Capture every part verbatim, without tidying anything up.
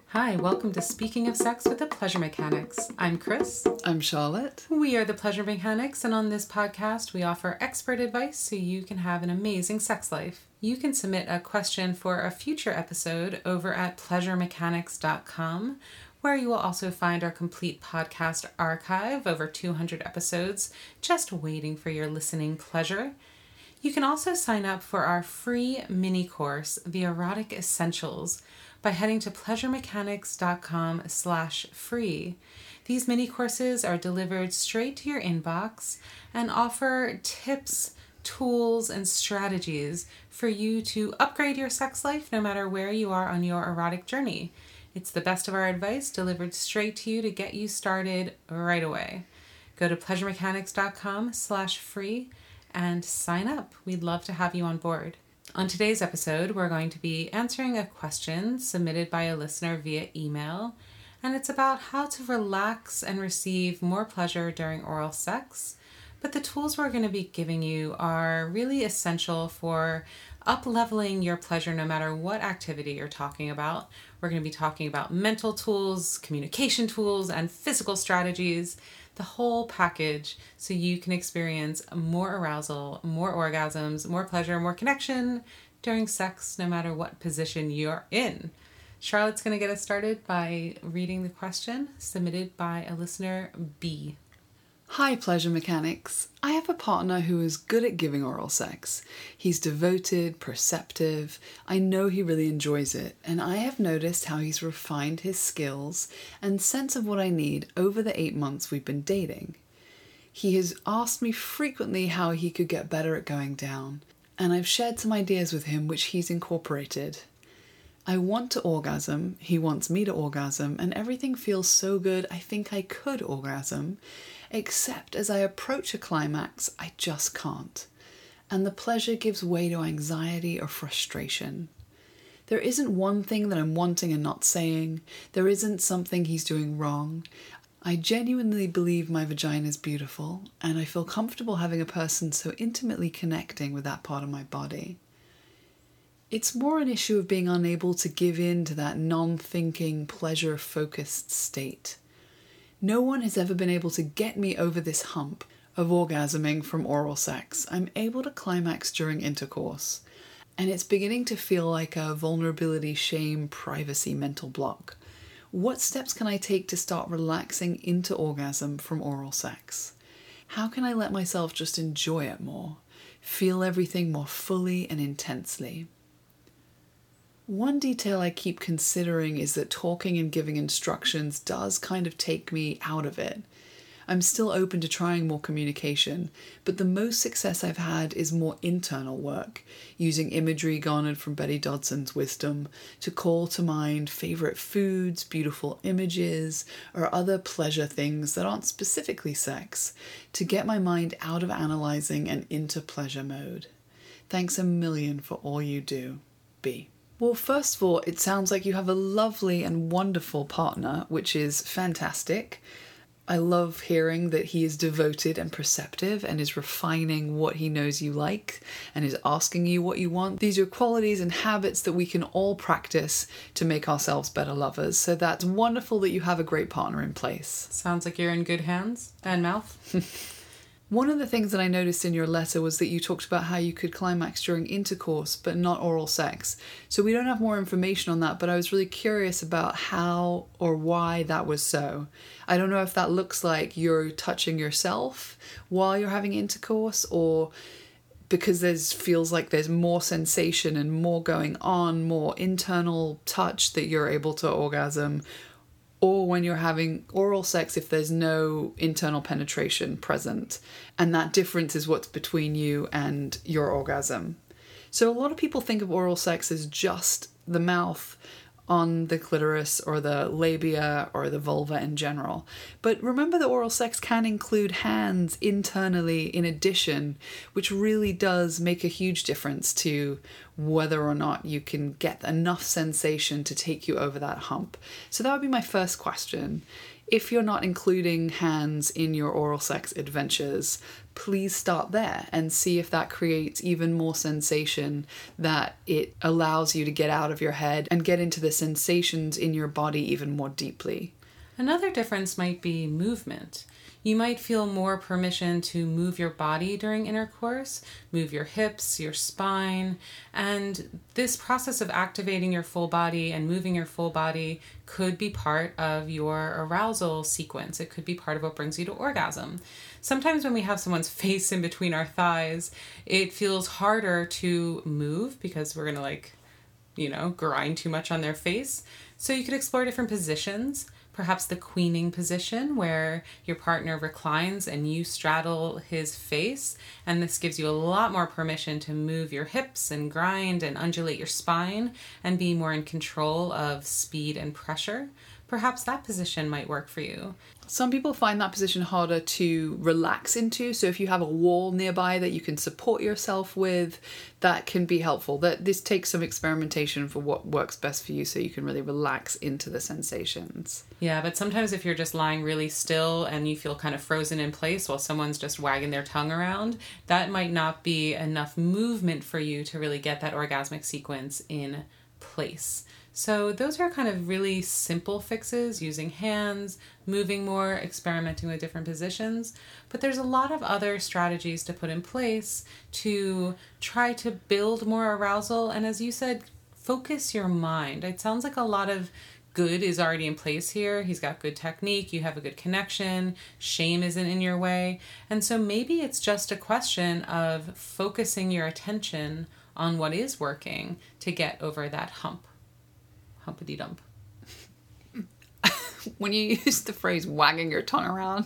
Hi, welcome to Speaking of Sex with the Pleasure Mechanics. I'm Chris. I'm Charlotte. We are the Pleasure Mechanics, and on this podcast, we offer expert advice so you can have an amazing sex life. You can submit a question for a future episode over at pleasure mechanics dot com, where you will also find our complete podcast archive, over two hundred episodes, just waiting for your listening pleasure. You can also sign up for our free mini course, The Erotic Essentials, by heading to pleasure mechanics dot com slash free. These mini courses are delivered straight to your inbox and offer tips, tools, and strategies for you to upgrade your sex life no matter where you are on your erotic journey. It's the best of our advice delivered straight to you to get you started right away. Go to pleasure mechanics dot com slash free and sign up. We'd love to have you on board. On today's episode, we're going to be answering a question submitted by a listener via email, and it's about how to relax and receive more pleasure during oral sex. But the tools we're going to be giving you are really essential for up-leveling your pleasure no matter what activity you're talking about. We're going to be talking about mental tools, communication tools, and physical strategies, the whole package, so you can experience more arousal, more orgasms, more pleasure, more connection during sex, no matter what position you're in. Charlotte's going to get us started by reading the question submitted by a listener, B. Hi, Pleasure Mechanics. I have a partner who is good at giving oral sex. He's devoted, perceptive. I know he really enjoys it, and I have noticed how he's refined his skills and sense of what I need over the eight months we've been dating. He has asked me frequently how he could get better at going down, and I've shared some ideas with him which he's incorporated. I want to orgasm, he wants me to orgasm, and everything feels so good I think I could orgasm, except as I approach a climax, I just can't. And the pleasure gives way to anxiety or frustration. There isn't one thing that I'm wanting and not saying. There isn't something he's doing wrong. I genuinely believe my vagina is beautiful, and I feel comfortable having a person so intimately connecting with that part of my body. It's more an issue of being unable to give in to that non-thinking, pleasure-focused state. No one has ever been able to get me over this hump of orgasming from oral sex. I'm able to climax during intercourse, and it's beginning to feel like a vulnerability, shame, privacy mental block. What steps can I take to start relaxing into orgasm from oral sex? How can I let myself just enjoy it more, feel everything more fully and intensely? One detail I keep considering is that talking and giving instructions does kind of take me out of it. I'm still open to trying more communication, but the most success I've had is more internal work, using imagery garnered from Betty Dodson's wisdom to call to mind favorite foods, beautiful images, or other pleasure things that aren't specifically sex, to get my mind out of analyzing and into pleasure mode. Thanks a million for all you do, B. Well, first of all, it sounds like you have a lovely and wonderful partner, which is fantastic. I love hearing that he is devoted and perceptive and is refining what he knows you like and is asking you what you want. These are qualities and habits that we can all practice to make ourselves better lovers. So that's wonderful that you have a great partner in place. Sounds like you're in good hands and mouth. One of the things that I noticed in your letter was that you talked about how you could climax during intercourse, but not oral sex. So we don't have more information on that, but I was really curious about how or why that was so. I don't know if that looks like you're touching yourself while you're having intercourse, or because there's feels like there's more sensation and more going on, more internal touch that you're able to orgasm, or when you're having oral sex if there's no internal penetration present. And that difference is what's between you and your orgasm. So a lot of people think of oral sex as just the mouth on the clitoris or the labia or the vulva in general. But remember that oral sex can include hands internally in addition, which really does make a huge difference to whether or not you can get enough sensation to take you over that hump. So that would be my first question. If you're not including hands in your oral sex adventures, please start there and see if that creates even more sensation, that it allows you to get out of your head and get into the sensations in your body even more deeply. Another difference might be movement. You might feel more permission to move your body during intercourse, move your hips, your spine, and this process of activating your full body and moving your full body could be part of your arousal sequence. It could be part of what brings you to orgasm. Sometimes when we have someone's face in between our thighs, it feels harder to move because we're going to like, you know, grind too much on their face. So you could explore different positions. Perhaps the queening position where your partner reclines and you straddle his face. And this gives you a lot more permission to move your hips and grind and undulate your spine and be more in control of speed and pressure. Perhaps that position might work for you. Some people find that position harder to relax into. So if you have a wall nearby that you can support yourself with, that can be helpful. That this takes some experimentation for what works best for you so you can really relax into the sensations. Yeah, but sometimes if you're just lying really still and you feel kind of frozen in place while someone's just wagging their tongue around, that might not be enough movement for you to really get that orgasmic sequence in place. So those are kind of really simple fixes, using hands, moving more, experimenting with different positions. But there's a lot of other strategies to put in place to try to build more arousal. And as you said, focus your mind. It sounds like a lot of good is already in place here. He's got good technique. You have a good connection. Shame isn't in your way. And so maybe it's just a question of focusing your attention on what is working to get over that hump. Humpity dump. When you use the phrase wagging your tongue around.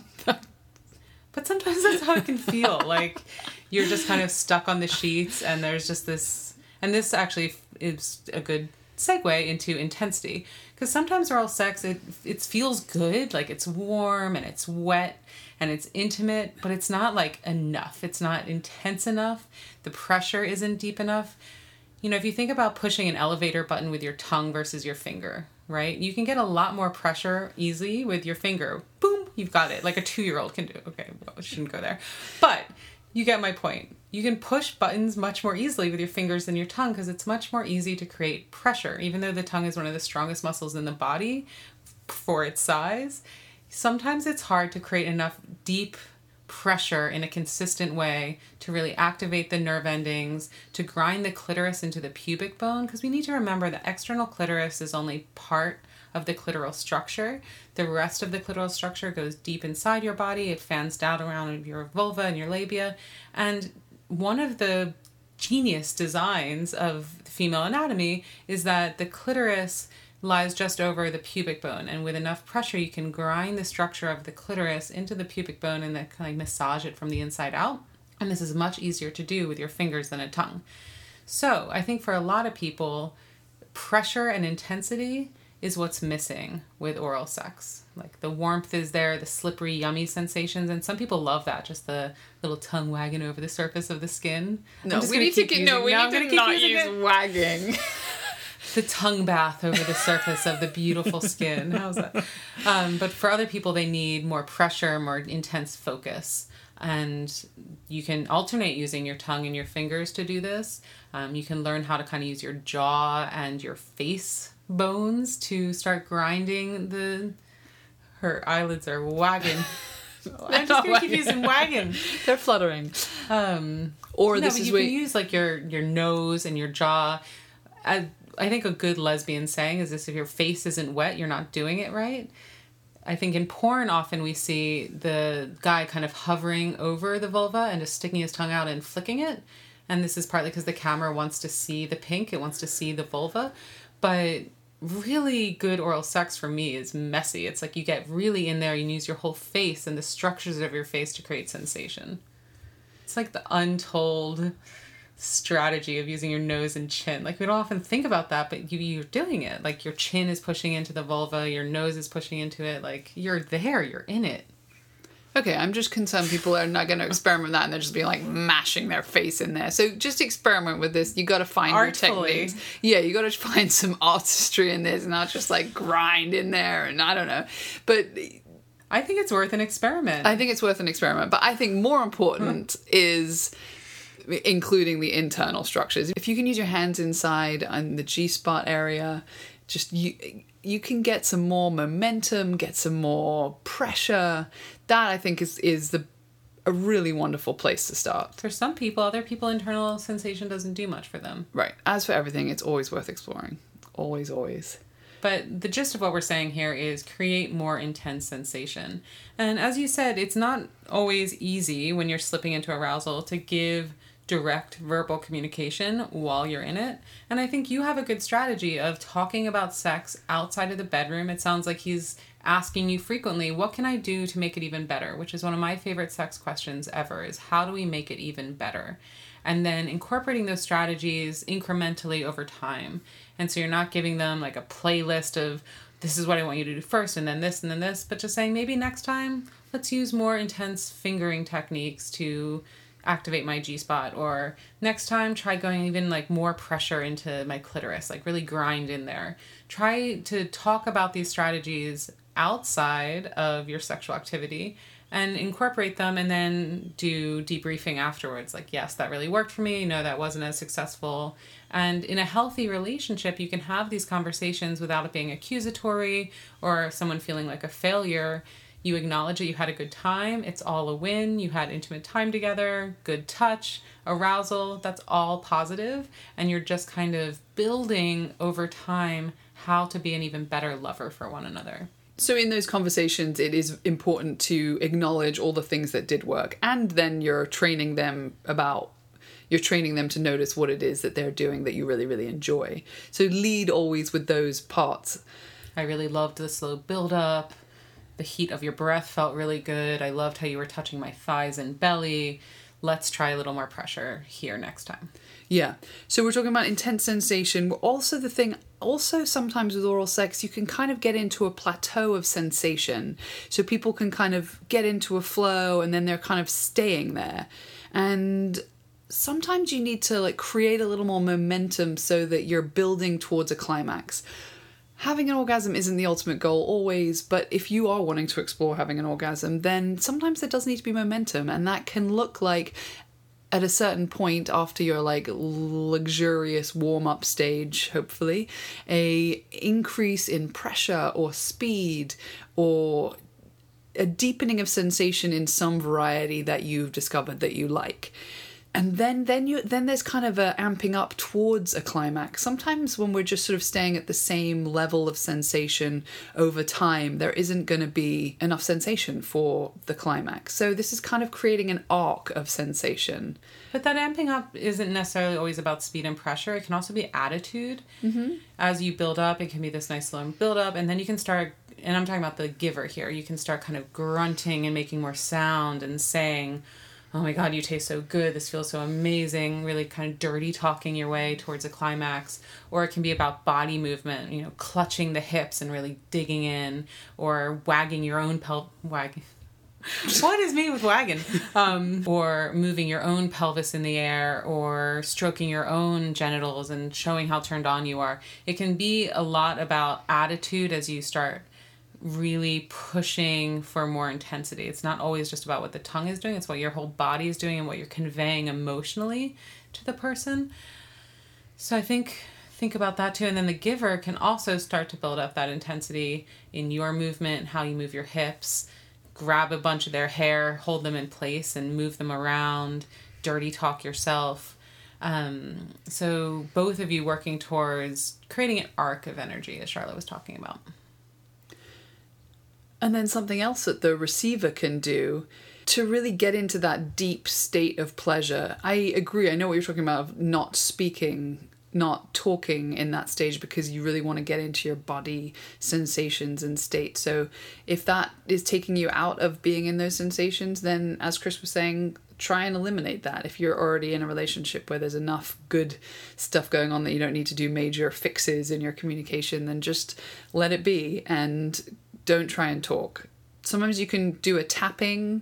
But sometimes that's how it can feel. Like you're just kind of stuck on the sheets and there's just this, and this actually is a good segue into intensity. Because sometimes oral sex, it it feels good, like it's warm and it's wet and it's intimate, but it's not like enough. It's not intense enough. The pressure isn't deep enough. You know, if you think about pushing an elevator button with your tongue versus your finger, right? You can get a lot more pressure easily with your finger. Boom, you've got it. Like a two-year-old can do. Okay, well, I shouldn't go there. But you get my point. You can push buttons much more easily with your fingers than your tongue because it's much more easy to create pressure. Even though the tongue is one of the strongest muscles in the body for its size, sometimes it's hard to create enough deep pressure in a consistent way to really activate the nerve endings, to grind the clitoris into the pubic bone, because we need to remember the external clitoris is only part of the clitoral structure. The rest of the clitoral structure goes deep inside your body. It fans down around your vulva and your labia. And one of the genius designs of female anatomy is that the clitoris lies just over the pubic bone, and with enough pressure you can grind the structure of the clitoris into the pubic bone and then kind of massage it from the inside out. And this is much easier to do with your fingers than a tongue. So I think for a lot of people, pressure and intensity is what's missing with oral sex. Like the warmth is there, the slippery, yummy sensations, and some people love that, just the little tongue wagging over the surface of the skin. No, we need to get, no, we no, need to not use it. Wagging. The tongue bath over the surface of the beautiful skin. How's that? Um, but for other people, they need more pressure, more intense focus. And you can alternate using your tongue and your fingers to do this. Um, you can learn how to kind of use your jaw and your face bones to start grinding the... Her eyelids are wagging. I'm just going to keep using wagging. They're fluttering. Um, or no, this but is you where... can use like your, your nose and your jaw. I, I think a good lesbian saying is this: if your face isn't wet, you're not doing it right. I think in porn often we see the guy kind of hovering over the vulva and just sticking his tongue out and flicking it. And this is partly because the camera wants to see the pink, it wants to see the vulva. But really good oral sex for me is messy. It's like you get really in there, you use your whole face and the structures of your face to create sensation. It's like the untold strategy of using your nose and chin. Like we don't often think about that, but you, you're doing it. Like your chin is pushing into the vulva, your nose is pushing into it. Like you're there, you're in it. Okay, I'm just concerned people are not going to experiment with that and they're just being like mashing their face in there. So just experiment with this. You got to find Artfully. your techniques. Yeah, you got to find some artistry in this and not just like grind in there and I don't know. But I think it's worth an experiment. I think it's worth an experiment. But I think more important mm. is including the internal structures. If you can use your hands inside on the G-spot area, just you you can get some more momentum, get some more pressure. That I think is is the a really wonderful place to start. For some people, other people, internal sensation doesn't do much for them. Right. As for everything, it's always worth exploring. Always, always. But the gist of what we're saying here is create more intense sensation. And as you said, it's not always easy when you're slipping into arousal to give direct verbal communication while you're in it. And I think you have a good strategy of talking about sex outside of the bedroom. It sounds like he's asking you frequently, what can I do to make it even better? Which is one of my favorite sex questions ever, is how do we make it even better? And then incorporating those strategies incrementally over time. And so you're not giving them like a playlist of this is what I want you to do first and then this and then this, but just saying maybe next time let's use more intense fingering techniques to activate my G-spot, or next time try going even like more pressure into my clitoris, like really grind in there. Try to talk about these strategies outside of your sexual activity and incorporate them, and then do debriefing afterwards. Like, yes, that really worked for me. No, that wasn't as successful. And in a healthy relationship, you can have these conversations without it being accusatory or someone feeling like a failure. You acknowledge that you had a good time. It's all a win. You had intimate time together, good touch, arousal. That's all positive. And you're just kind of building over time how to be an even better lover for one another. So in those conversations, it is important to acknowledge all the things that did work. And then you're training them about, you're training them to notice what it is that they're doing that you really, really enjoy. So lead always with those parts. I really loved the slow build-up. The heat of your breath felt really good. I loved how you were touching my thighs and belly. Let's try a little more pressure here next time. Yeah. So we're talking about intense sensation. Also the thing, also sometimes with oral sex, you can kind of get into a plateau of sensation. So people can kind of get into a flow and then they're kind of staying there. And sometimes you need to like create a little more momentum so that you're building towards a climax. Having an orgasm isn't the ultimate goal always, but if you are wanting to explore having an orgasm, then sometimes there does need to be momentum, and that can look like at a certain point after your like luxurious warm-up stage, hopefully, a increase in pressure or speed or a deepening of sensation in some variety that you've discovered that you like. And then then you then there's kind of a amping up towards a climax. Sometimes when we're just sort of staying at the same level of sensation over time, there isn't going to be enough sensation for the climax. So this is kind of creating an arc of sensation. But that amping up isn't necessarily always about speed and pressure. It can also be attitude. Mm-hmm. As you build up, it can be this nice slow build up, and then you can start, and I'm talking about the giver here, you can start kind of grunting and making more sound and saying, oh my God, you taste so good, this feels so amazing, really kind of dirty talking your way towards a climax. Or it can be about body movement, you know, clutching the hips and really digging in, or wagging your own pel- wagging. What is me with wagging? Um, or moving your own pelvis in the air, or stroking your own genitals and showing how turned on you are. It can be a lot about attitude as you start really pushing for more intensity. It's not always just about what the tongue is doing, it's what your whole body is doing and what you're conveying emotionally to the person. So I think think about that too. And then the giver can also start to build up that intensity in your movement, how you move your hips, grab a bunch of their hair, hold them in place and move them around, dirty talk yourself. Um, so both of you working towards creating an arc of energy, as Charlotte was talking about. And then something else that the receiver can do to really get into that deep state of pleasure. I agree. I know what you're talking about, of not speaking, not talking in that stage, because you really want to get into your body sensations and state. So if that is taking you out of being in those sensations, then as Chris was saying, try and eliminate that. If you're already in a relationship where there's enough good stuff going on that you don't need to do major fixes in your communication, then just let it be and don't try and talk. sometimes you can do a tapping.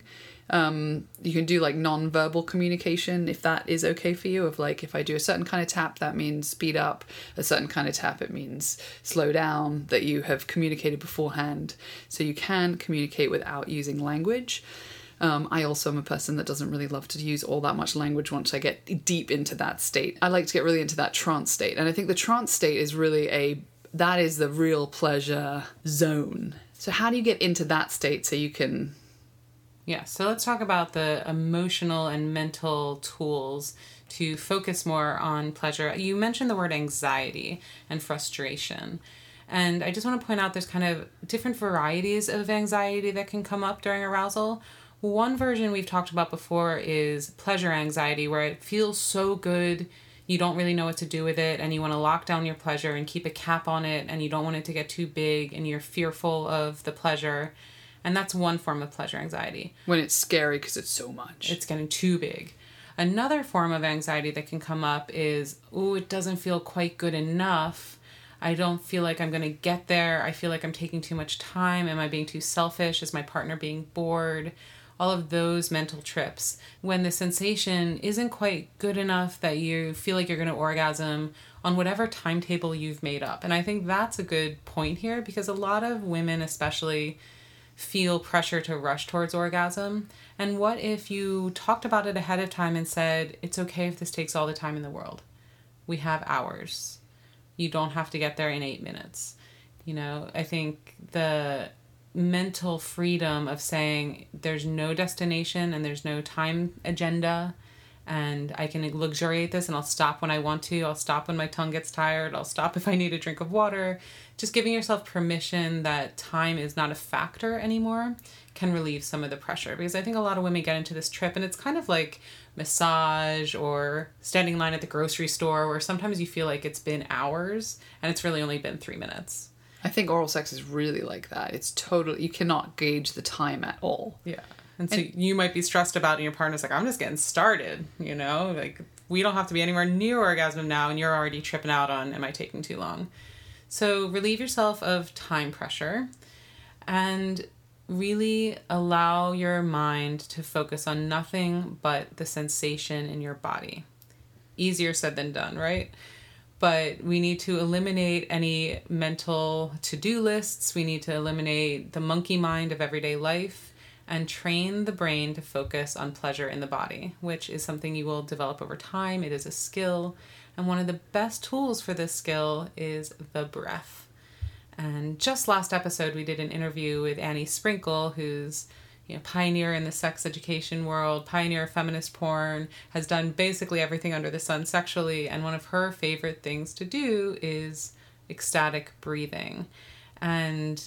Um, you can do like non-verbal communication if that is okay for you. Of like, if I do a certain kind of tap, that means speed up. A certain kind of tap, it means slow down, that you have communicated beforehand. So you can communicate without using language. Um, I also am a person that doesn't really love to use all that much language once I get deep into that state. I like to get really into that trance state. And I think the trance state is really a, that is the real pleasure zone. So how do you get into that state so you can... Yeah, so let's talk about the emotional and mental tools to focus more on pleasure. You mentioned the word anxiety and frustration. And I just want to point out there's kind of different varieties of anxiety that can come up during arousal. One version we've talked about before is pleasure anxiety, where it feels so good, you don't really know what to do with it, and you want to lock down your pleasure and keep a cap on it, and you don't want it to get too big, and you're fearful of the pleasure. And that's one form of pleasure anxiety. When it's scary because it's so much. It's getting too big. Another form of anxiety that can come up is, oh, it doesn't feel quite good enough. I don't feel like I'm going to get there. I feel like I'm taking too much time. Am I being too selfish? Is my partner being bored? All of those mental trips. When the sensation isn't quite good enough that you feel like you're going to orgasm on whatever timetable you've made up. And I think that's a good point here, because a lot of women especially feel pressure to rush towards orgasm. And what if you talked about it ahead of time and said, it's okay if this takes all the time in the world. We have hours. You don't have to get there in eight minutes. You know, I think the mental freedom of saying there's no destination and there's no time agenda, and I can luxuriate this, and I'll stop when I want to. I'll stop when my tongue gets tired. I'll stop if I need a drink of water. Just giving yourself permission that time is not a factor anymore can relieve some of the pressure. Because I think a lot of women get into this trip, and it's kind of like massage or standing in line at the grocery store, where sometimes you feel like it's been hours and it's really only been three minutes. I think oral sex is really like that. It's totally, you cannot gauge the time at all. Yeah. And so and, you might be stressed about it, and your partner's like, I'm just getting started, you know? Like, we don't have to be anywhere near orgasm now, and you're already tripping out on, am I taking too long? So relieve yourself of time pressure and really allow your mind to focus on nothing but the sensation in your body. Easier said than done, right? But we need to eliminate any mental to-do lists. We need to eliminate the monkey mind of everyday life and train the brain to focus on pleasure in the body, which is something you will develop over time. It is a skill. And one of the best tools for this skill is the breath. And just last episode, we did an interview with Annie Sprinkle, who's you know, pioneer in the sex education world, pioneer of feminist porn, has done basically everything under the sun sexually. And one of her favorite things to do is ecstatic breathing. And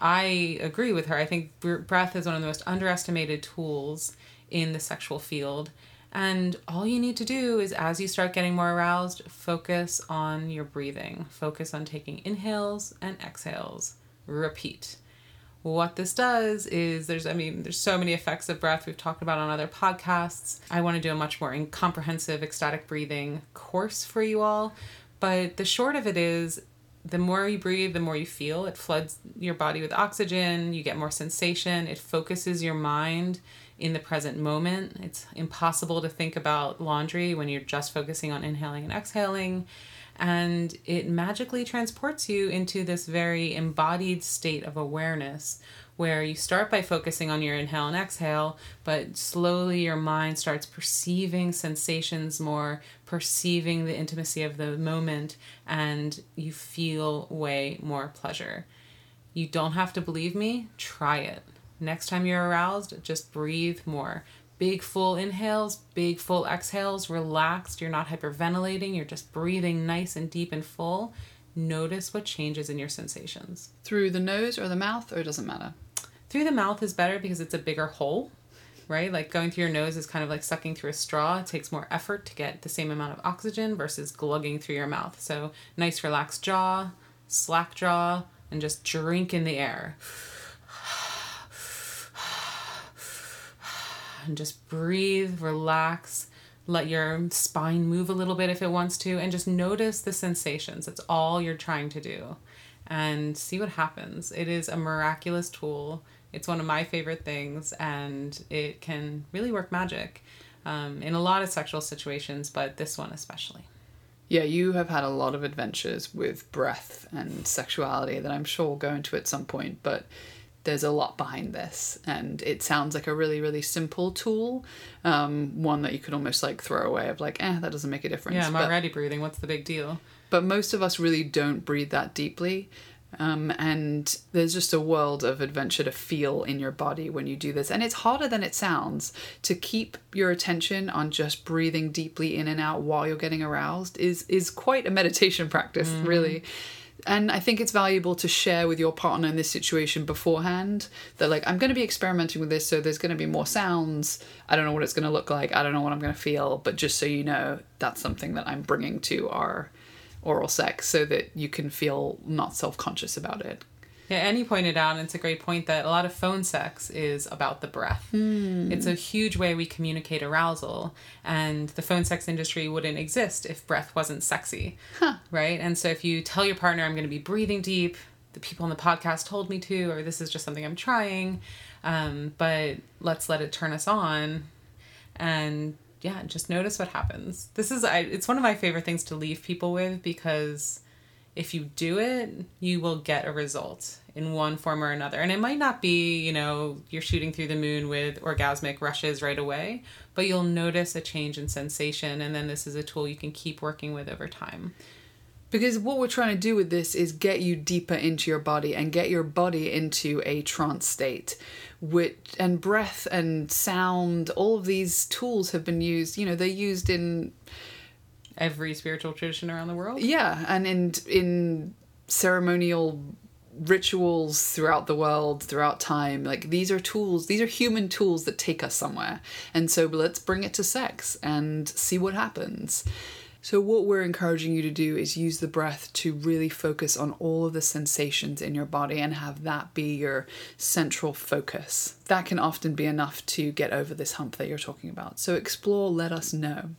I agree with her. I think breath is one of the most underestimated tools in the sexual field. And all you need to do is, as you start getting more aroused, focus on your breathing. Focus on taking inhales and exhales. Repeat. What this does is there's, I mean, there's so many effects of breath we've talked about on other podcasts. I want to do a much more comprehensive ecstatic breathing course for you all. But the short of it is, the more you breathe, the more you feel. It floods your body with oxygen. You get more sensation. It focuses your mind in the present moment. It's impossible to think about laundry when you're just focusing on inhaling and exhaling. And it magically transports you into this very embodied state of awareness, where you start by focusing on your inhale and exhale, but slowly your mind starts perceiving sensations more, perceiving the intimacy of the moment, and you feel way more pleasure. You don't have to believe me. Try it. Next time you're aroused, just breathe more. Big full inhales, big full exhales, relaxed. You're not hyperventilating. You're just breathing nice and deep and full. Notice what changes in your sensations. Through the nose or the mouth, or it doesn't matter? Through the mouth is better because it's a bigger hole, right? Like going through your nose is kind of like sucking through a straw. It takes more effort to get the same amount of oxygen versus glugging through your mouth. So nice relaxed jaw, slack jaw, and just drink in the air. And just breathe, relax, let your spine move a little bit if it wants to, and just notice the sensations. That's all you're trying to do. And see what happens. It is a miraculous tool It's one of my favorite things, and it can really work magic um, in a lot of sexual situations, but this one especially. Yeah, you have had a lot of adventures with breath and sexuality that I'm sure we'll go into at some point, but there's a lot behind this, and it sounds like a really, really simple tool, um, one that you could almost like throw away of like, eh, that doesn't make a difference. Yeah, I'm but, already breathing. What's the big deal? But most of us really don't breathe that deeply. Um, and there's just a world of adventure to feel in your body when you do this. And it's harder than it sounds. To keep your attention on just breathing deeply in and out while you're getting aroused is, is quite a meditation practice, mm. really. And I think it's valuable to share with your partner in this situation beforehand that, like, I'm going to be experimenting with this, so there's going to be more sounds. I don't know what it's going to look like. I don't know what I'm going to feel. But just so you know, that's something that I'm bringing to our oral sex so that you can feel not self-conscious about it. Yeah, Annie pointed out, and it's a great point, that a lot of phone sex is about the breath. Mm. It's a huge way we communicate arousal, and the phone sex industry wouldn't exist if breath wasn't sexy, huh. right? And so if you tell your partner, I'm going to be breathing deep, the people on the podcast told me to, or this is just something I'm trying, um, but let's let it turn us on, and yeah, just notice what happens. This is, I, it's one of my favorite things to leave people with, because if you do it, you will get a result in one form or another. And it might not be, you know, you're shooting through the moon with orgasmic rushes right away, but you'll notice a change in sensation. And then this is a tool you can keep working with over time. Because what we're trying to do with this is get you deeper into your body and get your body into a trance state. Which, and breath and sound, all of these tools have been used, you know, they're used in every spiritual tradition around the world. Yeah, and in, in ceremonial rituals throughout the world, throughout time. Like, these are tools, these are human tools that take us somewhere. And so let's bring it to sex and see what happens. So what we're encouraging you to do is use the breath to really focus on all of the sensations in your body and have that be your central focus. That can often be enough to get over this hump that you're talking about. So explore, let us know.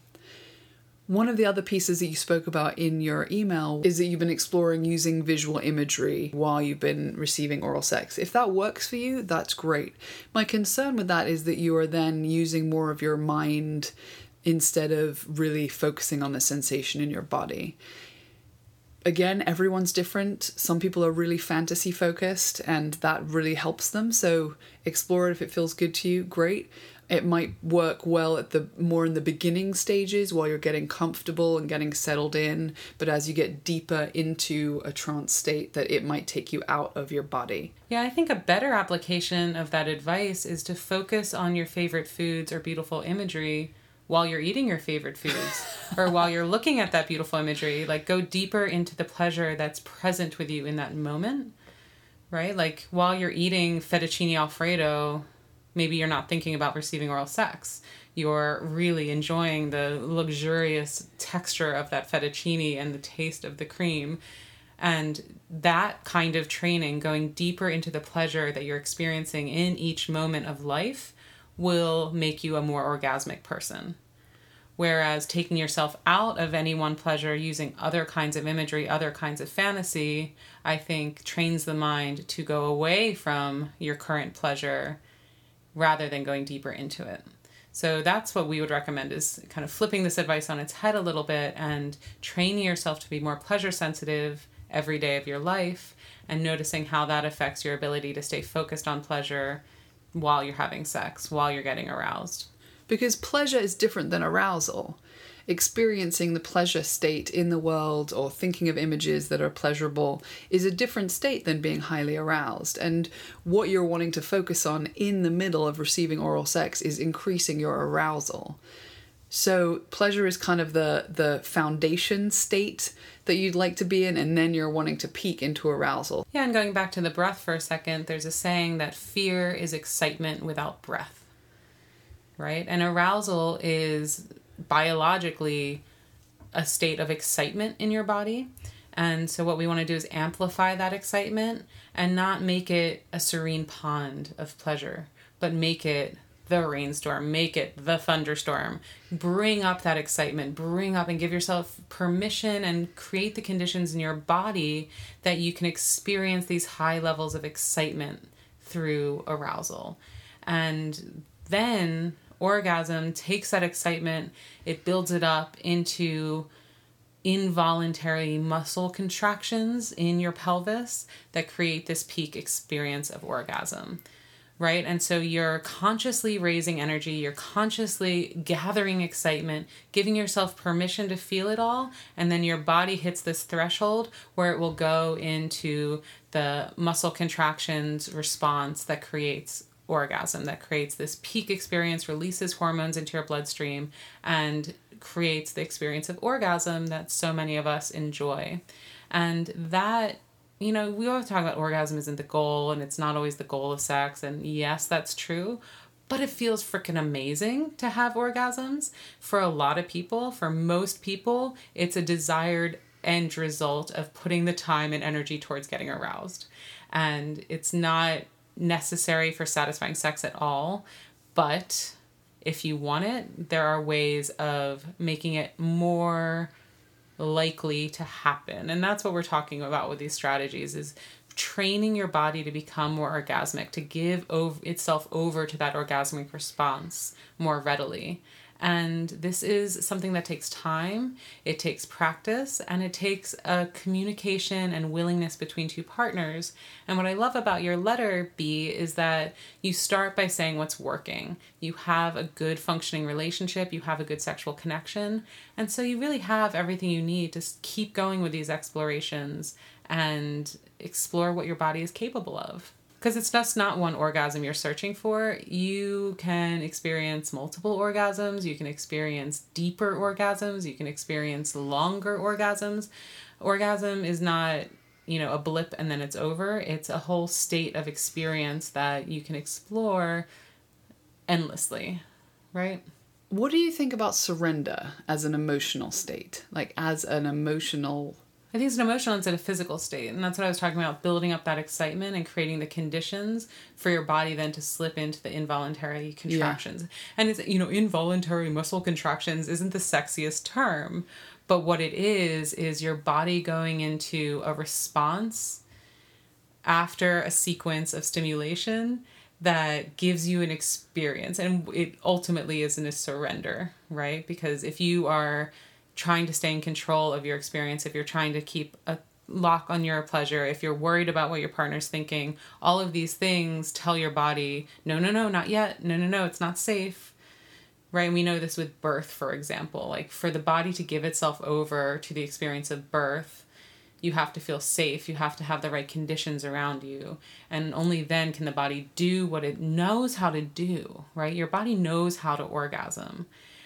One of the other pieces that you spoke about in your email is that you've been exploring using visual imagery while you've been receiving oral sex. If that works for you, that's great. My concern with that is that you are then using more of your mind instead of really focusing on the sensation in your body. Again, everyone's different. Some people are really fantasy focused and that really helps them. So explore it if it feels good to you, great. It might work well at the more in the beginning stages while you're getting comfortable and getting settled in. But as you get deeper into a trance state, that it might take you out of your body. Yeah, I think a better application of that advice is to focus on your favorite foods or beautiful imagery while you're eating your favorite foods or while you're looking at that beautiful imagery. Like, go deeper into the pleasure that's present with you in that moment, right? Like, while you're eating fettuccine Alfredo, maybe you're not thinking about receiving oral sex. You're really enjoying the luxurious texture of that fettuccine and the taste of the cream. And that kind of training, going deeper into the pleasure that you're experiencing in each moment of life, will make you a more orgasmic person. Whereas taking yourself out of any one pleasure using other kinds of imagery, other kinds of fantasy, I think trains the mind to go away from your current pleasure rather than going deeper into it. So that's what we would recommend, is kind of flipping this advice on its head a little bit and training yourself to be more pleasure sensitive every day of your life and noticing how that affects your ability to stay focused on pleasure while you're having sex, while you're getting aroused. Because pleasure is different than arousal. Experiencing the pleasure state in the world or thinking of images that are pleasurable is a different state than being highly aroused. And what you're wanting to focus on in the middle of receiving oral sex is increasing your arousal. So pleasure is kind of the, the foundation state that you'd like to be in, and then you're wanting to peak into arousal. Yeah, and going back to the breath for a second, there's a saying that fear is excitement without breath, right? And arousal is biologically a state of excitement in your body. And so what we want to do is amplify that excitement and not make it a serene pond of pleasure, but make it the rainstorm, make it the thunderstorm. Bring up that excitement, bring up and give yourself permission and create the conditions in your body that you can experience these high levels of excitement through arousal. And then orgasm takes that excitement, it builds it up into involuntary muscle contractions in your pelvis that create this peak experience of orgasm, right? And so you're consciously raising energy, you're consciously gathering excitement, giving yourself permission to feel it all, and then your body hits this threshold where it will go into the muscle contractions response that creates orgasm, that creates this peak experience, releases hormones into your bloodstream, and creates the experience of orgasm that so many of us enjoy. And that, you know, we always talk about orgasm isn't the goal and it's not always the goal of sex. And yes, that's true, but it feels freaking amazing to have orgasms. For a lot of people, for most people, it's a desired end result of putting the time and energy towards getting aroused. And it's not necessary for satisfying sex at all, but if you want it, there are ways of making it more likely to happen. And that's what we're talking about with these strategies, is training your body to become more orgasmic, to give over itself over to that orgasmic response more readily. And this is something that takes time, it takes practice, and it takes a communication and willingness between two partners. And what I love about your letter, B, is that you start by saying what's working. You have a good functioning relationship, you have a good sexual connection, and so you really have everything you need to keep going with these explorations and explore what your body is capable of. Because it's just not one orgasm you're searching for. You can experience multiple orgasms. You can experience deeper orgasms. You can experience longer orgasms. Orgasm is not, you know, a blip and then it's over. It's a whole state of experience that you can explore endlessly, right? What do you think about surrender as an emotional state? Like as an emotional... I think it's an emotional instead of physical state. And that's what I was talking about, building up that excitement and creating the conditions for your body then to slip into the involuntary contractions. Yeah. And it's, you know, involuntary muscle contractions isn't the sexiest term, but what it is, is your body going into a response after a sequence of stimulation that gives you an experience. And it ultimately isn't a surrender, right? Because if you are trying to stay in control of your experience, if you're trying to keep a lock on your pleasure, if you're worried about what your partner's thinking, all of these things tell your body, no, no, no, not yet. No, no, no, it's not safe. Right? We know this with birth, for example. Like for the body to give itself over to the experience of birth, you have to feel safe. You have to have the right conditions around you. And only then can the body do what it knows how to do, right? Your body knows how to orgasm.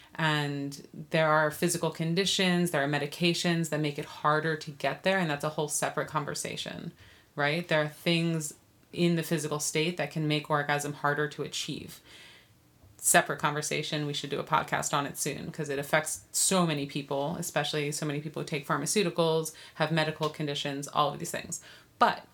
And there are physical conditions, there are medications that make it harder to get there, and that's a whole separate conversation, right? There are things in the physical state that can make orgasm harder to achieve. Separate conversation, we should do a podcast on it soon because it affects so many people, especially so many people who take pharmaceuticals, have medical conditions, all of these things. But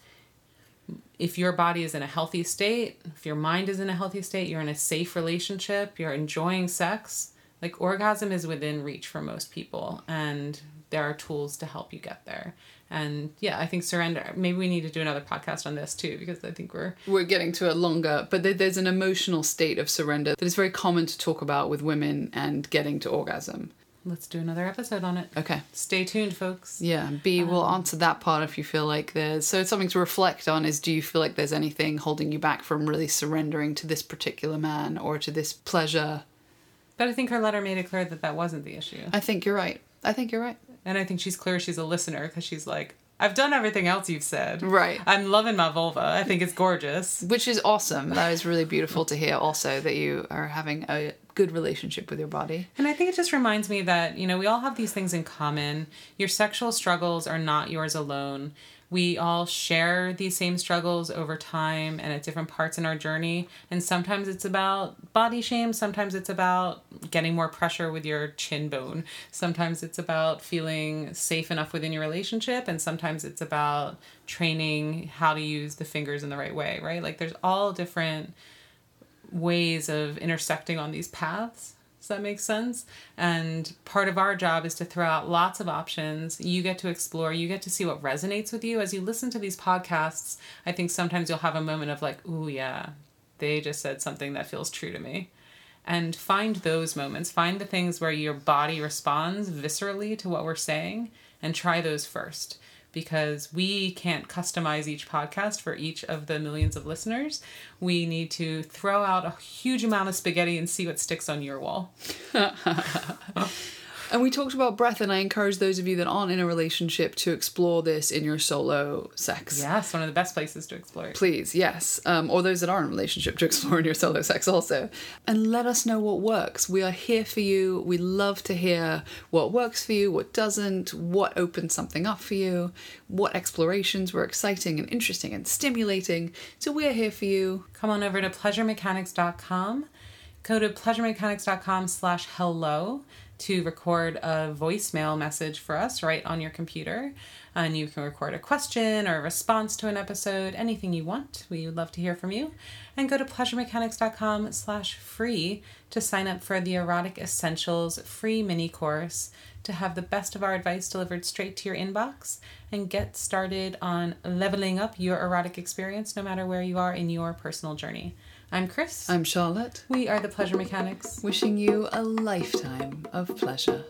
if your body is in a healthy state, if your mind is in a healthy state, you're in a safe relationship, you're enjoying sex, like orgasm is within reach for most people, and there are tools to help you get there. And yeah, I think surrender, maybe we need to do another podcast on this too, because I think we're... We're getting to it longer, but there's an emotional state of surrender that is very common to talk about with women and getting to orgasm. Let's do another episode on it. Okay. Stay tuned, folks. Yeah, B, um, we'll answer that part if you feel like there's... So something to reflect on is, do you feel like there's anything holding you back from really surrendering to this particular man or to this pleasure? But I think her letter made it clear that that wasn't the issue. I think you're right. I think you're right. And I think she's clear she's a listener because she's like, I've done everything else you've said. Right. I'm loving my vulva. I think it's gorgeous. Which is awesome. That is really beautiful to hear also, that you are having a good relationship with your body. And I think it just reminds me that, you know, we all have these things in common. Your sexual struggles are not yours alone. We all share these same struggles over time and at different parts in our journey. And sometimes it's about body shame. Sometimes it's about getting more pressure with your chin bone. Sometimes it's about feeling safe enough within your relationship. And sometimes it's about training how to use the fingers in the right way, right? Like there's all different ways of intersecting on these paths. Does that make sense? And part of our job is to throw out lots of options. You get to explore. You get to see what resonates with you. As you listen to these podcasts, I think sometimes you'll have a moment of like, ooh, yeah, they just said something that feels true to me. And find those moments. Find the things where your body responds viscerally to what we're saying and try those first. Because we can't customize each podcast for each of the millions of listeners. We need to throw out a huge amount of spaghetti and see what sticks on your wall. And we talked about breath, and I encourage those of you that aren't in a relationship to explore this in your solo sex. Yes, one of the best places to explore it. Please, yes. Um, or those that are in a relationship to explore in your solo sex also. And let us know what works. We are here for you. We love to hear what works for you, what doesn't, what opens something up for you, what explorations were exciting and interesting and stimulating. So we are here for you. Come on over to pleasure mechanics dot com. Go to pleasure mechanics dot com slash hello to record a voicemail message for us right on your computer. And you can record a question or a response to an episode, anything you want. We would love to hear from you. And go to pleasure mechanics dot com slash free to sign up for the Erotic Essentials free mini course to have the best of our advice delivered straight to your inbox and get started on leveling up your erotic experience no matter where you are in your personal journey. I'm Chris. I'm Charlotte. We are the Pleasure Mechanics. Wishing you a lifetime of pleasure.